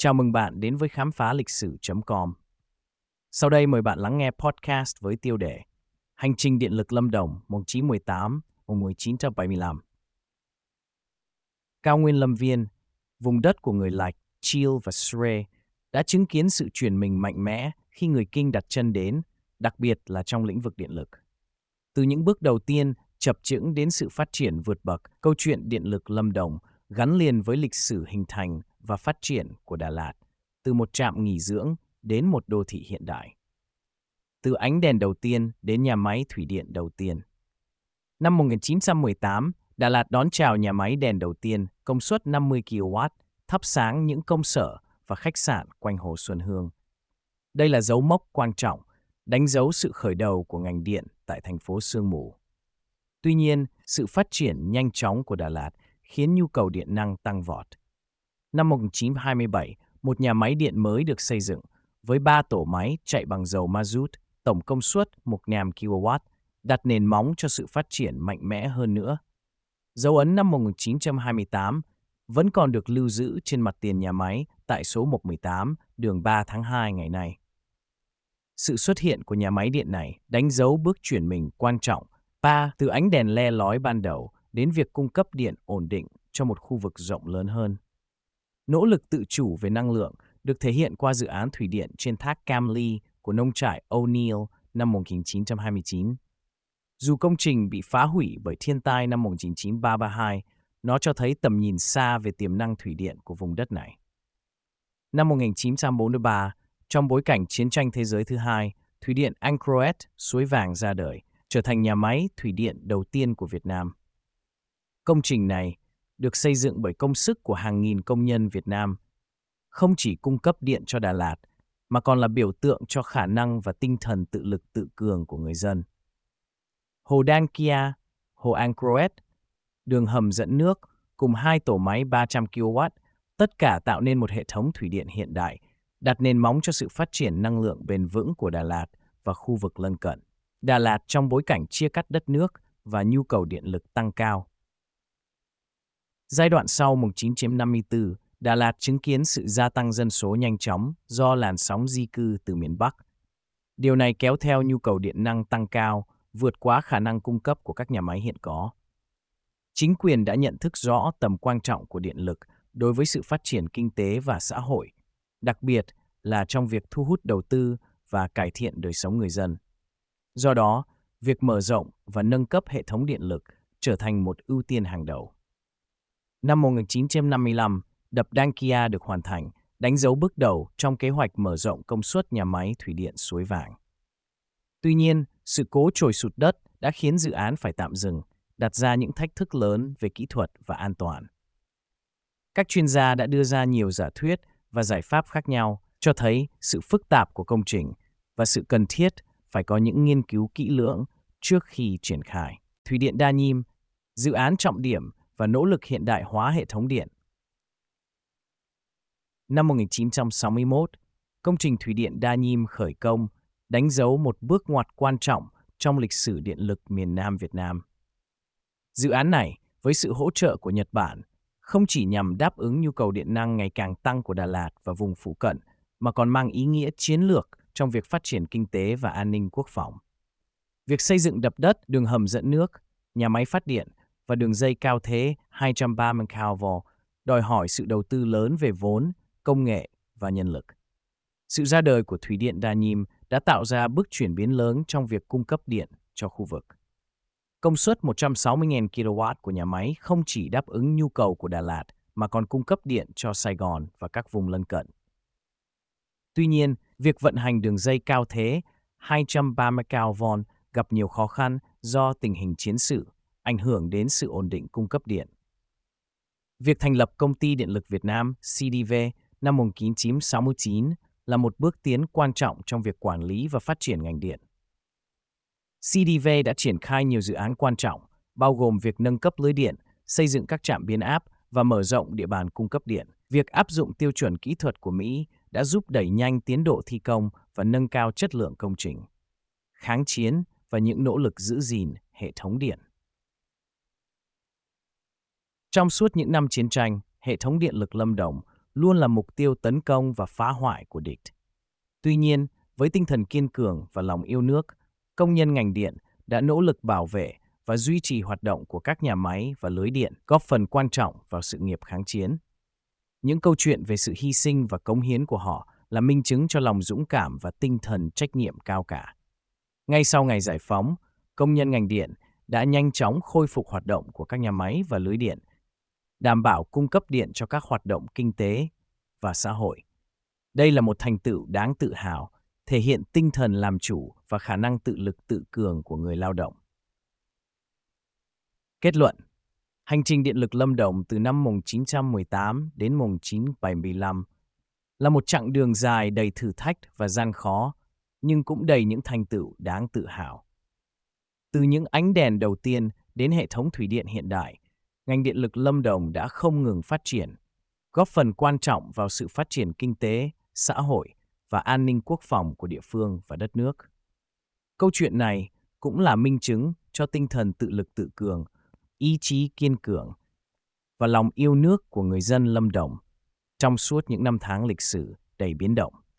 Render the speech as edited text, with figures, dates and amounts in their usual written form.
Chào mừng bạn đến với khám phá lịch sử.com. Sau đây mời bạn lắng nghe podcast với tiêu đề Hành trình điện lực Lâm Đồng 1918-1975. Cao nguyên Lâm Viên, vùng đất của người Lạch, Chil và Sre, đã chứng kiến sự chuyển mình mạnh mẽ khi người Kinh đặt chân đến, đặc biệt là trong lĩnh vực điện lực. Từ những bước đầu tiên chập chững đến sự phát triển vượt bậc, câu chuyện điện lực Lâm Đồng gắn liền với lịch sử hình thành và phát triển của Đà Lạt, từ một trạm nghỉ dưỡng đến một đô thị hiện đại. Từ ánh đèn đầu tiên đến nhà máy thủy điện đầu tiên. Năm 1918, Đà Lạt đón chào nhà máy đèn đầu tiên công suất 50 kW, thắp sáng những công sở và khách sạn quanh Hồ Xuân Hương. Đây là dấu mốc quan trọng, đánh dấu sự khởi đầu của ngành điện tại thành phố sương mù. Tuy nhiên, sự phát triển nhanh chóng của Đà Lạt khiến nhu cầu điện năng tăng vọt. Năm 1927, một nhà máy điện mới được xây dựng với 3 tổ máy chạy bằng dầu mazut, tổng công suất 1.000 kW, đặt nền móng cho sự phát triển mạnh mẽ hơn nữa. Dấu ấn năm 1928 vẫn còn được lưu giữ trên mặt tiền nhà máy tại số 118, đường 3 tháng 2 ngày nay. Sự xuất hiện của nhà máy điện này đánh dấu bước chuyển mình quan trọng, từ ánh đèn le lói ban đầu đến việc cung cấp điện ổn định cho một khu vực rộng lớn hơn. Nỗ lực tự chủ về năng lượng được thể hiện qua dự án thủy điện trên thác Cam Ly của nông trại O'Neill năm 1929. Dù công trình bị phá hủy bởi thiên tai năm 1932, nó cho thấy tầm nhìn xa về tiềm năng thủy điện của vùng đất này. Năm 1943, trong bối cảnh chiến tranh thế giới thứ hai, thủy điện Angkroet, Suối Vàng ra đời, trở thành nhà máy thủy điện đầu tiên của Việt Nam. Công trình này được xây dựng bởi công sức của hàng nghìn công nhân Việt Nam, không chỉ cung cấp điện cho Đà Lạt, mà còn là biểu tượng cho khả năng và tinh thần tự lực tự cường của người dân. Hồ Đan Kia, Hồ Angkroet, đường hầm dẫn nước cùng 2 tổ máy 300 kW, tất cả tạo nên một hệ thống thủy điện hiện đại, đặt nền móng cho sự phát triển năng lượng bền vững của Đà Lạt và khu vực lân cận. Đà Lạt trong bối cảnh chia cắt đất nước và nhu cầu điện lực tăng cao. Giai đoạn sau 1954, Đà Lạt chứng kiến sự gia tăng dân số nhanh chóng do làn sóng di cư từ miền Bắc. Điều này kéo theo nhu cầu điện năng tăng cao, vượt quá khả năng cung cấp của các nhà máy hiện có. Chính quyền đã nhận thức rõ tầm quan trọng của điện lực đối với sự phát triển kinh tế và xã hội, đặc biệt là trong việc thu hút đầu tư và cải thiện đời sống người dân. Do đó, việc mở rộng và nâng cấp hệ thống điện lực trở thành một ưu tiên hàng đầu. Năm 1955, đập Đan Kia được hoàn thành, đánh dấu bước đầu trong kế hoạch mở rộng công suất nhà máy thủy điện Suối Vàng. Tuy nhiên, sự cố trồi sụt đất đã khiến dự án phải tạm dừng, đặt ra những thách thức lớn về kỹ thuật và an toàn. Các chuyên gia đã đưa ra nhiều giả thuyết và giải pháp khác nhau, cho thấy sự phức tạp của công trình và sự cần thiết phải có những nghiên cứu kỹ lưỡng trước khi triển khai. Thủy điện Đa Nhiêm, dự án trọng điểm và nỗ lực hiện đại hóa hệ thống điện. Năm 1961, công trình thủy điện Đa Nhiêm khởi công, đánh dấu một bước ngoặt quan trọng trong lịch sử điện lực miền Nam Việt Nam. Dự án này, với sự hỗ trợ của Nhật Bản, không chỉ nhằm đáp ứng nhu cầu điện năng ngày càng tăng của Đà Lạt và vùng phụ cận, mà còn mang ý nghĩa chiến lược trong việc phát triển kinh tế và an ninh quốc phòng. Việc xây dựng đập đất, đường hầm dẫn nước, nhà máy phát điện và đường dây cao thế 230 kV đòi hỏi sự đầu tư lớn về vốn, công nghệ và nhân lực. Sự ra đời của Thủy điện Đa Nhiêm đã tạo ra bước chuyển biến lớn trong việc cung cấp điện cho khu vực. Công suất 160.000 kW của nhà máy không chỉ đáp ứng nhu cầu của Đà Lạt mà còn cung cấp điện cho Sài Gòn và các vùng lân cận. Tuy nhiên, việc vận hành đường dây cao thế 230 kV gặp nhiều khó khăn do tình hình chiến sự, ảnh hưởng đến sự ổn định cung cấp điện. Việc thành lập Công ty Điện lực Việt Nam (CDV) năm 1969 là một bước tiến quan trọng trong việc quản lý và phát triển ngành điện. CDV đã triển khai nhiều dự án quan trọng, bao gồm việc nâng cấp lưới điện, xây dựng các trạm biến áp và mở rộng địa bàn cung cấp điện. Việc áp dụng tiêu chuẩn kỹ thuật của Mỹ đã giúp đẩy nhanh tiến độ thi công và nâng cao chất lượng công trình. Kháng chiến và những nỗ lực giữ gìn hệ thống điện. Trong suốt những năm chiến tranh, hệ thống điện lực Lâm Đồng luôn là mục tiêu tấn công và phá hoại của địch. Tuy nhiên, với tinh thần kiên cường và lòng yêu nước, công nhân ngành điện đã nỗ lực bảo vệ và duy trì hoạt động của các nhà máy và lưới điện, góp phần quan trọng vào sự nghiệp kháng chiến. Những câu chuyện về sự hy sinh và cống hiến của họ là minh chứng cho lòng dũng cảm và tinh thần trách nhiệm cao cả. Ngay sau ngày giải phóng, công nhân ngành điện đã nhanh chóng khôi phục hoạt động của các nhà máy và lưới điện, đảm bảo cung cấp điện cho các hoạt động kinh tế và xã hội. Đây là một thành tựu đáng tự hào, thể hiện tinh thần làm chủ và khả năng tự lực tự cường của người lao động. Kết luận: hành trình điện lực Lâm Đồng từ năm 1918 đến 1975 là một chặng đường dài đầy thử thách và gian khó, nhưng cũng đầy những thành tựu đáng tự hào. Từ những ánh đèn đầu tiên đến hệ thống thủy điện hiện đại, ngành điện lực Lâm Đồng đã không ngừng phát triển, góp phần quan trọng vào sự phát triển kinh tế, xã hội và an ninh quốc phòng của địa phương và đất nước. Câu chuyện này cũng là minh chứng cho tinh thần tự lực tự cường, ý chí kiên cường và lòng yêu nước của người dân Lâm Đồng trong suốt những năm tháng lịch sử đầy biến động.